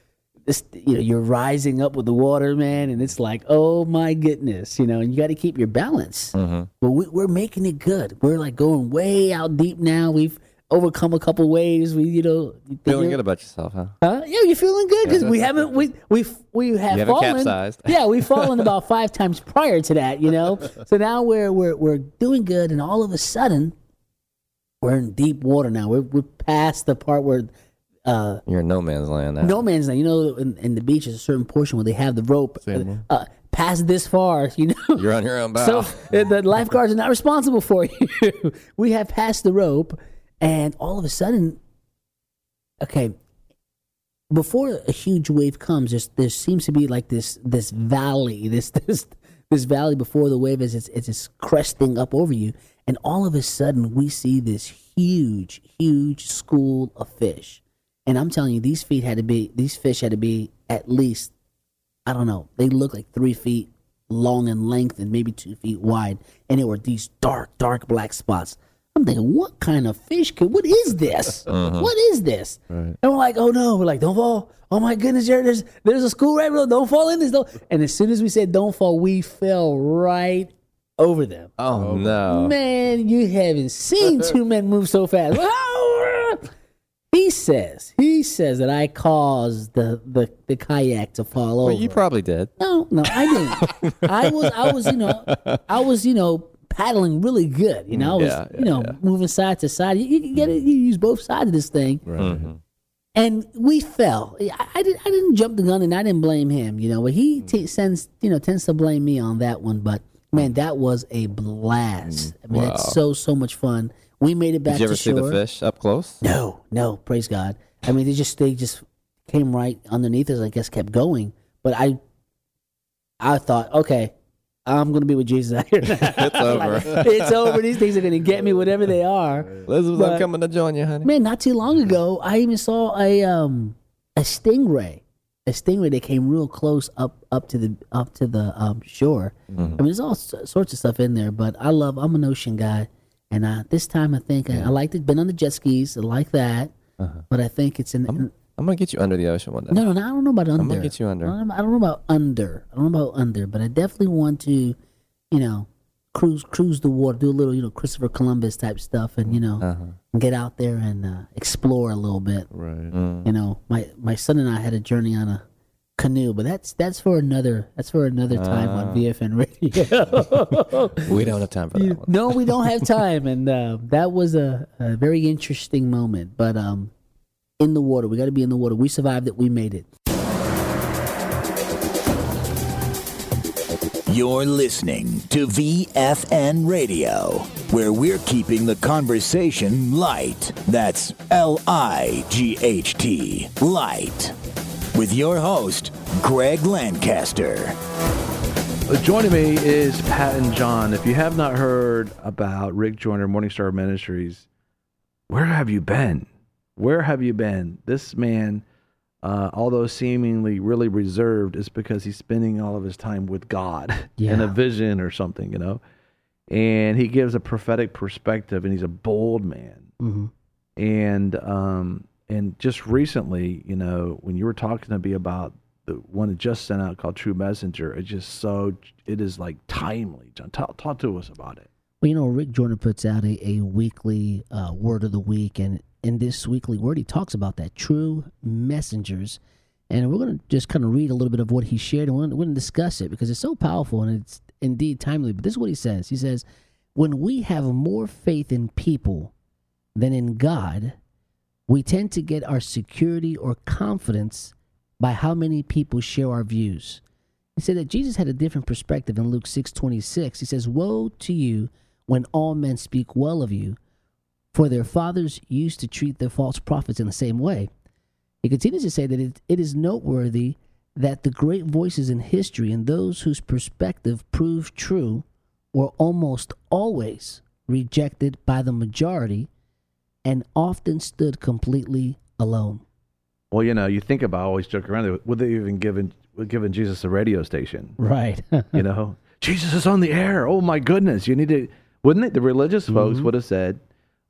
you're rising up with the water, man, and it's like, oh my goodness, and you got to keep your balance.
Mm-hmm.
But we're making it good. We're like going way out deep now. We've overcome a couple waves.
Feeling good about yourself, huh?
Yeah, you're feeling good because we haven't we have fallen.
Capsized.
Yeah, we've fallen about 5 times prior to that. So now we're doing good, and all of a sudden we're in deep water now. We're past the part where.
You're in no man's land now.
No man's land. In the beach, there's a certain portion where they have the rope. Past this far,
You're on your own bow.
So the lifeguards are not responsible for you. We have passed the rope, and all of a sudden, okay, before a huge wave comes, there seems to be like this valley, this valley before the wave is it's cresting up over you, and all of a sudden we see this huge school of fish. And I'm telling you, these fish had to be at least, I don't know, they look like 3 feet long in length and maybe 2 feet wide. And they were these dark black spots. I'm thinking, what kind of fish what is this?
Uh-huh.
What is this?
Right.
And we're like, oh no, we're like, don't fall. Oh my goodness, there's a school right below. Don't fall in this. And as soon as we said don't fall, we fell right over them.
Oh no.
Man, you haven't seen 2 men move so fast. He says that I caused the kayak to fall over.
Well, you probably did.
No, I didn't. I was paddling really good. I was moving side to side. You get it. You use both sides of this thing.
Right.
Mm-hmm.
And we fell. I didn't jump the gun, and I didn't blame him. But he tends to blame me on that one. But man, that was a blast. I mean, it's so much fun. We made it back to shore.
Did you ever see the fish up close?
No, praise God. I mean, they just came right underneath us. I guess kept going, but I thought, okay, I'm gonna be with Jesus out here.
It's over.
It's over. These things are gonna get me, whatever they are.
Elizabeth, I'm coming to join you, honey.
Man, not too long ago, I even saw a stingray. A stingray that came real close up to the shore.
Mm-hmm.
I mean, there's all sorts of stuff in there, but I'm an ocean guy. And this time I think I liked it. Been on the jet skis, I like that.
Uh-huh.
But I think it's
I'm gonna get you under the ocean one day.
No, I don't know about under.
I'm gonna get you under.
I don't know about under. But I definitely want to, cruise the water, do a little, Christopher Columbus type stuff, and and get out there and explore a little bit.
Right.
Mm.
My son and I had a journey on a canoe, but that's for another time on VFN Radio.
We don't have time for that one.
No, we don't have time, and that was a very interesting moment. But in the water, we got to be in the water. We survived it. We made it.
You're listening to VFN Radio, where we're keeping the conversation light. That's LIGHT, light. With your host, Greg Lancaster.
Joining me is Pat and John. If you have not heard about Rick Joyner, Morningstar Ministries, where have you been? Where have you been? This man, although seemingly really reserved, is because he's spending all of his time with God in a vision or something, And he gives a prophetic perspective, and he's a bold man.
Mm-hmm.
And just recently, when you were talking to me about the one that just sent out called True Messenger, it is like timely. John, talk to us about it.
Well, Rick Joyner puts out a weekly word of the week, and in this weekly word, he talks about that true messengers. And we're going to just kind of read a little bit of what he shared, and we're going to discuss it because it's so powerful and it's indeed timely. But this is what he says. He says, when we have more faith in people than in God, we tend to get our security or confidence by how many people share our views. He said that Jesus had a different perspective in Luke 6:26. He says, woe to you when all men speak well of you, for their fathers used to treat their false prophets in the same way. He continues to say that it is noteworthy that the great voices in history and those whose perspective proved true were almost always rejected by the majority and often stood completely alone.
Well, you think about, I always joke around, would they even given Jesus a radio station?
Right.
Jesus is on the air. Oh my goodness. You need to, wouldn't it? The religious folks would have said,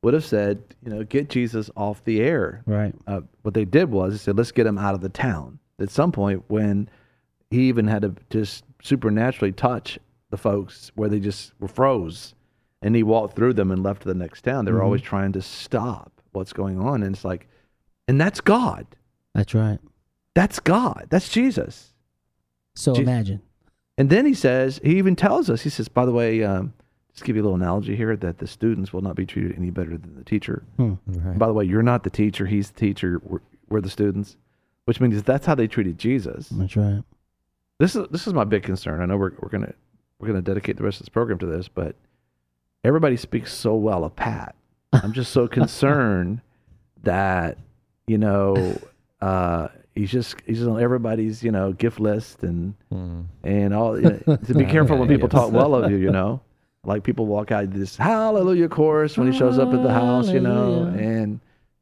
get Jesus off the air.
Right.
What they did was they said, let's get him out of the town. at some point when he even had to just supernaturally touch the folks where they just were froze, and he walked through them and left to the next town. They were always trying to stop what's going on, and it's like, and that's God.
That's right.
That's God. That's Jesus.
So imagine.
And then he even tells us, he says, by the way, just give you a little analogy here, that the students will not be treated any better than the teacher.
Right.
By the way, you're not the teacher, he's the teacher, we're the students, which means that's how they treated Jesus.
That's right.
This is my big concern. I know we're gonna dedicate the rest of this program to this, but everybody speaks so well of Pat. I'm just so concerned that, you know, he's just on everybody's, you know, gift list and all. You know, to be careful when people talk well of you, you know, like people walk out this hallelujah chorus when he shows up at the house, you know, and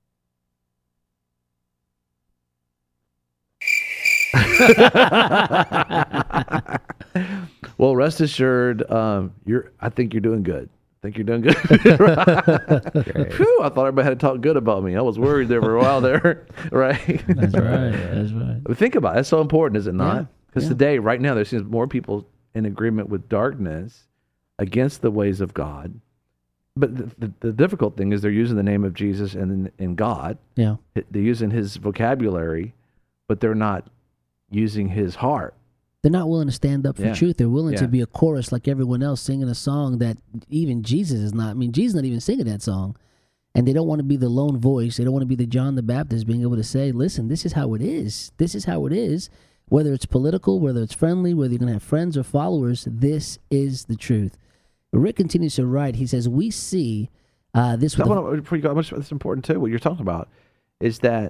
well, rest assured, I think you're doing good. I think you're doing good. Whew, I thought everybody had to talk good about me. I was worried there for a while there, right?
That's right. That's right.
But think about it. That's so important, is it not? Because
Yeah.
today, right now, there seems more people in agreement with darkness against the ways of God. But the difficult thing is they're using the name of Jesus and God.
Yeah.
They're using his vocabulary, but they're not using his heart.
They're not willing to stand up for
Yeah.
truth. They're willing
Yeah.
to be a chorus like everyone else, singing a song that even Jesus is not. I mean, Jesus is not even singing that song. And they don't want to be the lone voice. They don't want to be the John the Baptist being able to say, listen, this is how it is. This is how it is. Whether it's political, whether it's friendly, whether you're going to have friends or followers, this is the truth. Rick continues to write. He says, we see this with
Before you go, it's important too. What you're talking about is that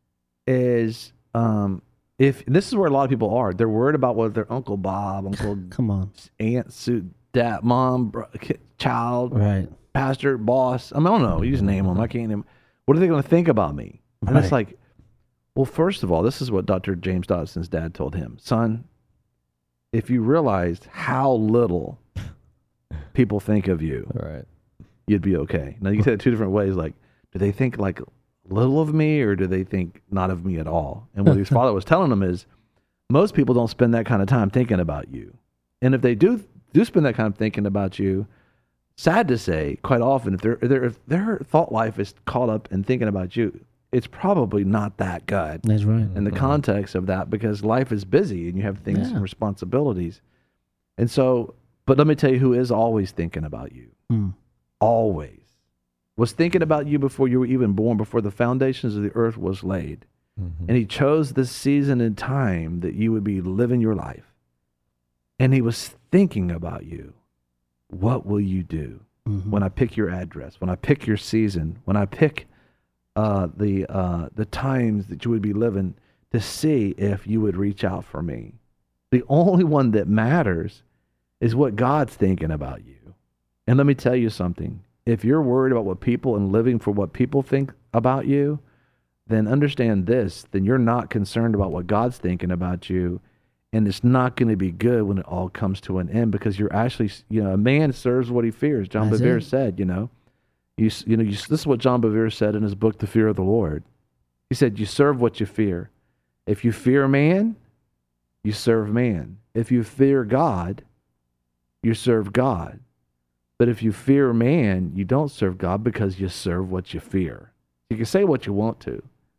if this is where a lot of people are, they're worried about whether their Uncle Bob, Uncle
come on,
Aunt Sue, Dad, Mom, child,
right,
pastor, boss. I don't know. You just name them. I can't name. What are they going to think about me? And it's like, well, first of all, this is what Dr. James Dobson's dad told him, son. If you realized how little people think of you,
right,
you'd be okay. Now you can say it two different ways. Like, do they think like little of me, or do they think not of me at all? And what his father was telling him is, most people don't spend that kind of time thinking about you. And if they do spend that kind of thinking about you, sad to say, quite often, if their thought life is caught up in thinking about you, it's probably not that good.
That's right.
In the context of that, because life is busy and you have things and responsibilities. And so, but let me tell you who is always thinking about you. Always. Was thinking about you before you were even born, before the foundations of the earth was laid. And he chose this season and time that you would be living your life. And he was thinking about you. What will you do when I pick your address, when I pick your season, when I pick the times that you would be living, to see if you would reach out for me? The only one that matters is what God's thinking about you. And let me tell you something. If you're worried about what people and living for what people think about you, then understand this, then you're not concerned about what God's thinking about you. And it's not going to be good when it all comes to an end, because you're actually, a man serves what he fears. John Bevere said, this is what John Bevere said in his book, The Fear of the Lord. He said, you serve what you fear. If you fear man, you serve man. If you fear God, you serve God. But if you fear man, you don't serve God, because you serve what you fear. You can say what you want to,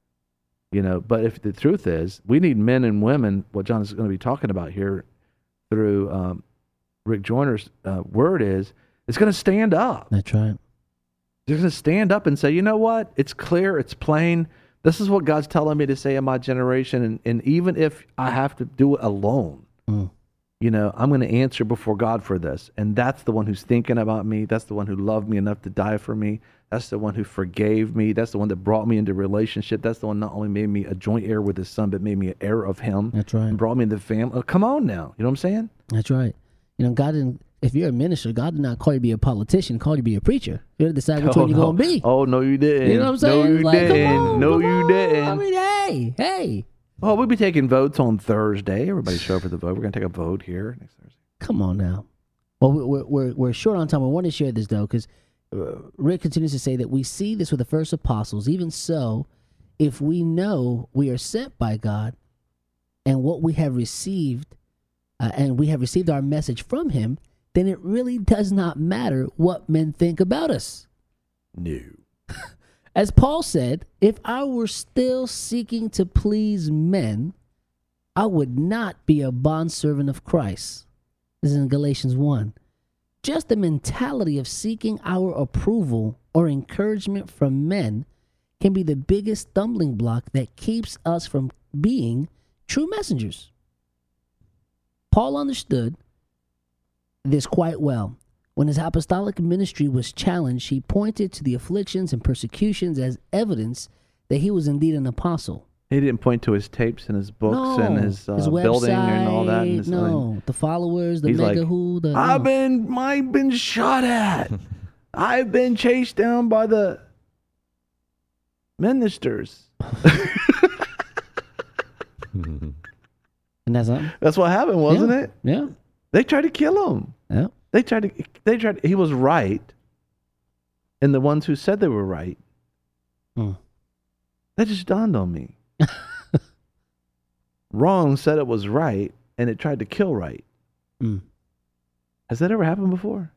but if the truth is, we need men and women, what John is going to be talking about here through Rick Joyner's word is, it's going to stand up.
That's right.
They're going to stand up and say, you know what? It's clear. It's plain. This is what God's telling me to say in my generation. And even if I have to do it alone, I'm going to answer before God for this. And that's the one who's thinking about me. That's the one who loved me enough to die for me. That's the one who forgave me. That's the one that brought me into relationship. That's the one not only made me a joint heir with his son, but made me an heir of him.
That's right.
And brought me into the family. Oh, come on now. You know what I'm saying?
That's right. God didn't, if you're a minister, God did not call you to be a politician, called you to be a preacher. You had to decide which one you're going to be.
Oh, no, you didn't.
You know what I'm saying?
No, you didn't. No, you didn't.
I mean, hey.
Oh, we'll be taking votes on Thursday. Everybody show up for the vote. We're going to take a vote here next Thursday.
Come on now. Well, we're short on time. I want to share this, though, because Rick continues to say that we see this with the first apostles. Even so, if we know we are sent by God, and what we have received, and we have received our message from him, then it really does not matter what men think about us.
No.
As Paul said, if I were still seeking to please men, I would not be a bondservant of Christ. This is in Galatians 1. Just the mentality of seeking our approval or encouragement from men can be the biggest stumbling block that keeps us from being true messengers. Paul understood this quite well. When his apostolic ministry was challenged, he pointed to the afflictions and persecutions as evidence that he was indeed an apostle.
He didn't point to his tapes and his books and his
website,
building and all that. And
the followers, the
He's
mega
like,
who.
I've been shot at. I've been chased down by the ministers.
And that's something?
That's what happened, wasn't it?
Yeah.
They tried to kill him.
Yeah.
They tried. He was right. And the ones who said they were right, that just dawned on me. Wrong said it was right, and it tried to kill right. Has that ever happened before?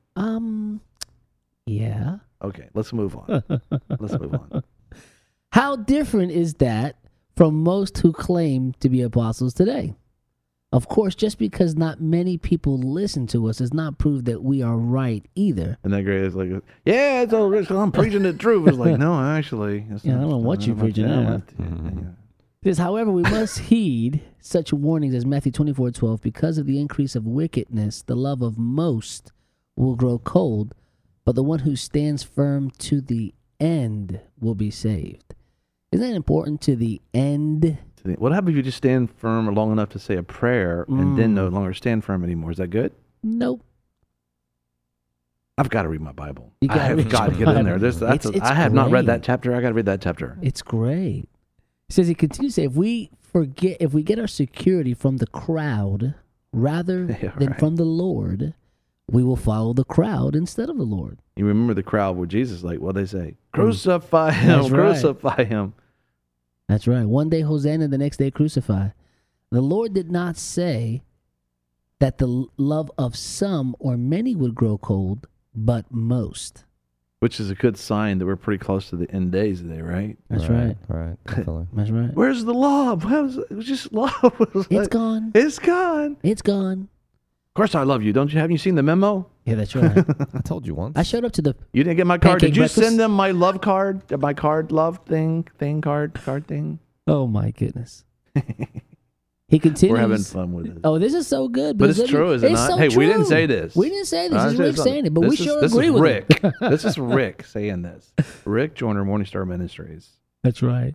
Yeah.
Okay, let's move on. Let's move on.
How different is that from most who claim to be apostles today? Of course, just because not many people listen to us does not prove that we are right either.
And that great is like, yeah, I'm preaching the truth. It's like, no, actually.
I don't know what you're preaching now. Because, however, we must heed such warnings as Matthew 24:12. Because of the increase of wickedness, the love of most will grow cold, but the one who stands firm to the end will be saved. Isn't that important, to the end?
What happens if you just stand firm long enough to say a prayer and then no longer stand firm anymore? Is that good?
Nope.
I've got to read my Bible.
You
I have got to get in there. I have not read that chapter. I got to read that chapter.
It's great. He says, he continues to say, if we get our security from the crowd rather than from the Lord, we will follow the crowd instead of the Lord.
You remember the crowd where Jesus, like, what they say? Crucify him, crucify him.
That's right. One day Hosanna, the next day crucify. The Lord did not say that the love of some or many would grow cold, but most.
Which is a good sign that we're pretty close to the end days today, right?
That's right.
Right. Definitely.
That's right.
Where's the love? It was just love.
It's gone.
It's gone.
It's gone.
Of course I love you. Don't you? Haven't you seen the memo?
Yeah, that's right.
I told you once.
I showed up to the
You didn't get my card.
pancake
Did you
breakfast.
send them my love card? My card love card thing?
Oh, my goodness. He continues.
We're having fun with it.
Oh, this is so good.
But it's true, is it not?
So
Hey, we didn't
true.
say this.
We didn't say this. This is Rick saying it, but we sure
this
agree
is
with
Rick.
it.
This is Rick saying this. Rick Joyner, Morningstar Ministries.
That's right.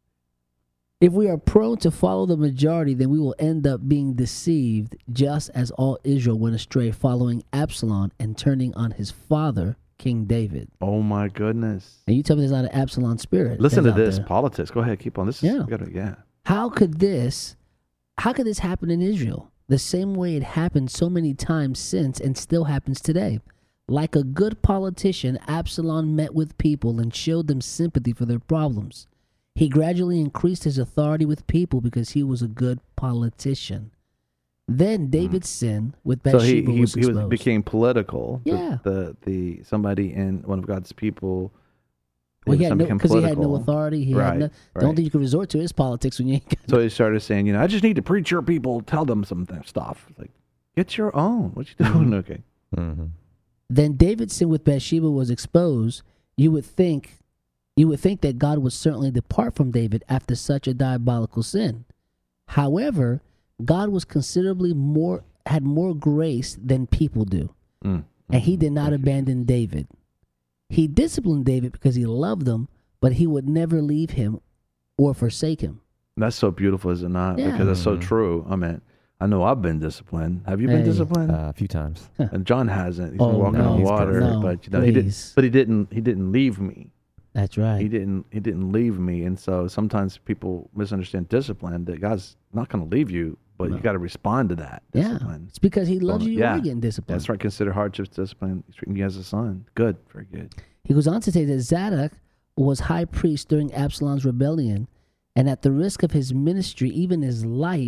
If we are prone to follow the majority, then we will end up being deceived, just as all Israel went astray, following Absalom and turning on his father, King David.
Oh my goodness!
And you tell me there's not an Absalom spirit.
Listen to
out
this
there.
politics. Go ahead, keep on. This is
Yeah. How could this happen in Israel? The same way it happened so many times since and still happens today. Like a good politician, Absalom met with people and showed them sympathy for their problems. He gradually increased his authority with people because he was a good politician. Then David's sin with Bathsheba was exposed.
became political.
Yeah.
The somebody in one of God's people.
Well, he had
became
because he had no
political.
authority. He had no, The only thing you could resort to is politics when you ain't got
So he started saying, I just need to preach your people, tell them some stuff. Like, get your own. What you doing? Okay.
Mm-hmm.
Then David's sin with Bathsheba was exposed. You would think that God would certainly depart from David after such a diabolical sin. However, God was had more grace than people do. And he did not abandon David. He disciplined David because he loved him, but he would never leave him or forsake him.
That's so beautiful, is it not?
Yeah.
Because that's so true. I mean, I know I've been disciplined. Have you been disciplined?
A few times.
And John hasn't. He's
Oh,
been walking
no.
on
He's
water,
no,
but
please.
he didn't leave me.
That's right.
He didn't leave me, and so sometimes people misunderstand discipline. That God's not going to leave you, but you got to respond to that discipline.
Yeah, it's because he loves you. You want to get in discipline.
That's right. Consider hardships discipline. He's treating you as a son. Good, very good.
He goes on to say that Zadok was high priest during Absalom's rebellion, and at the risk of his ministry, even his life,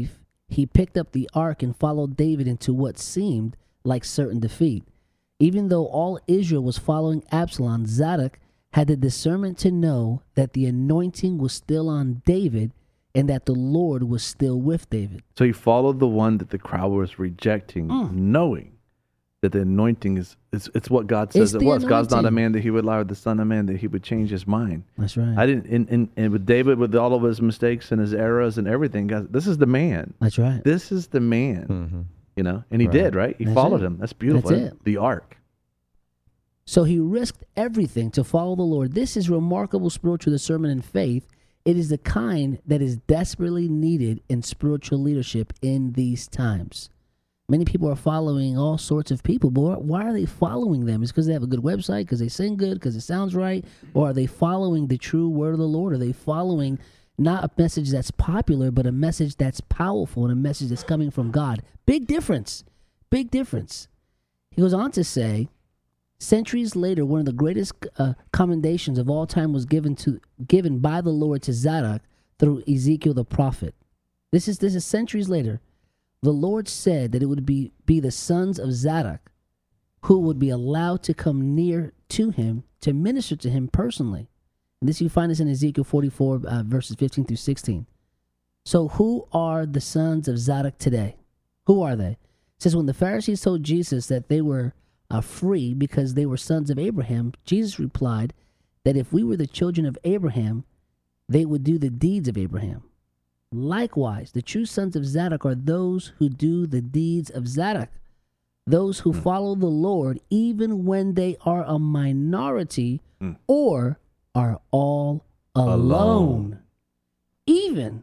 he picked up the ark and followed David into what seemed like certain defeat. Even though all Israel was following Absalom, Zadok had the discernment to know that the anointing was still on David and that the Lord was still with David.
So he followed the one that the crowd was rejecting, knowing that the anointing is it's what God says it was. God's not a man that he would lie, or the son of man that he would change his mind.
That's right.
I didn't and with David, with all of his mistakes and his errors and everything, guys, this is the man.
That's right.
This is the man. You know, and he did, right? He
That's
followed
it.
him. That's beautiful.
That's it.
The ark.
So he risked everything to follow the Lord. This is remarkable spiritual discernment and faith. It is the kind that is desperately needed in spiritual leadership in these times. Many people are following all sorts of people, but why are they following them? Is it because they have a good website, because they sing good, because it sounds right? Or are they following the true word of the Lord? Are they following not a message that's popular, but a message that's powerful and a message that's coming from God? Big difference. Big difference. He goes on to say, centuries later, one of the greatest commendations of all time was given by the Lord to Zadok through Ezekiel the prophet. This is centuries later. The Lord said that it would be the sons of Zadok who would be allowed to come near to him to minister to him personally. And this, you find this in Ezekiel 44, verses 15 through 16. So who are the sons of Zadok today? Who are they? It says, when the Pharisees told Jesus that they were free because they were sons of Abraham, Jesus replied that if we were the children of Abraham, they would do the deeds of Abraham. Likewise, the true sons of Zadok are those who do the deeds of Zadok, those who follow the Lord even when they are a minority or are all alone. Even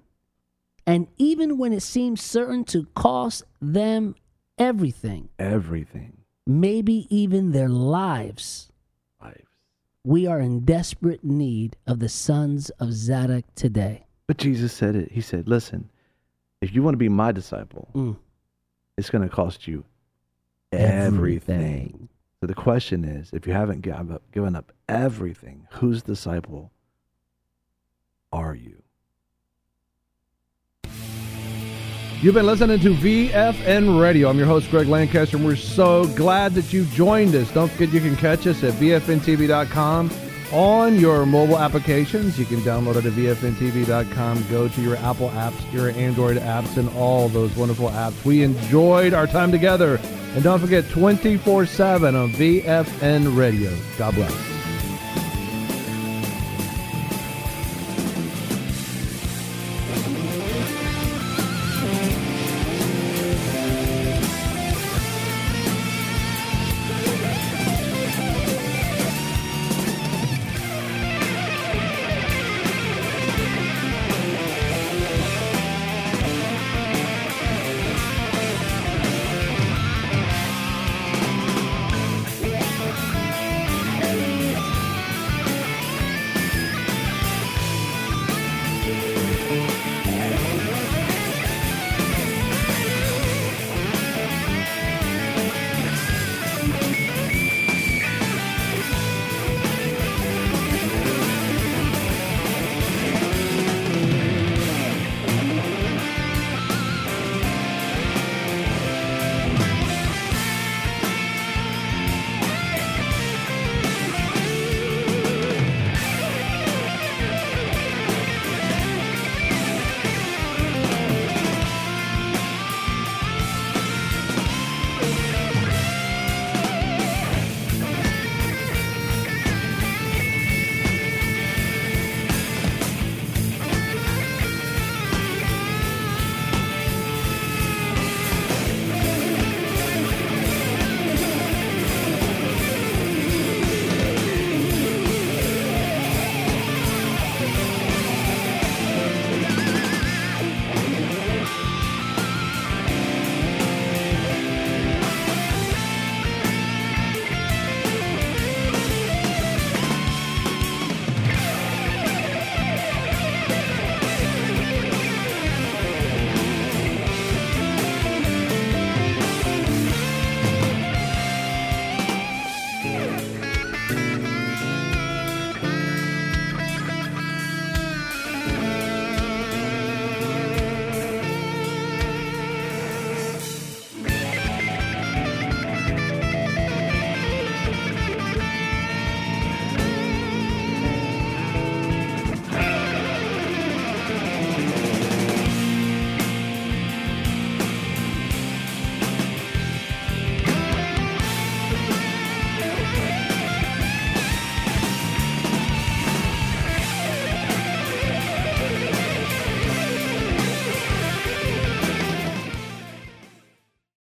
when it seems certain to cost them everything.
Everything.
Maybe even their lives. We are in desperate need of the sons of Zadok today.
But Jesus said it. He said, listen, if you want to be my disciple, it's going to cost you everything. So the question is, if you haven't given up everything, whose disciple are you?
You've been listening to VFN Radio. I'm your host, Greg Lancaster, and we're so glad that you joined us. Don't forget you can catch us at VFNTV.com on your mobile applications. You can download it at VFNTV.com. Go to your Apple apps, your Android apps, and all those wonderful apps. We enjoyed our time together. And don't forget, 24/7 on VFN Radio. God bless.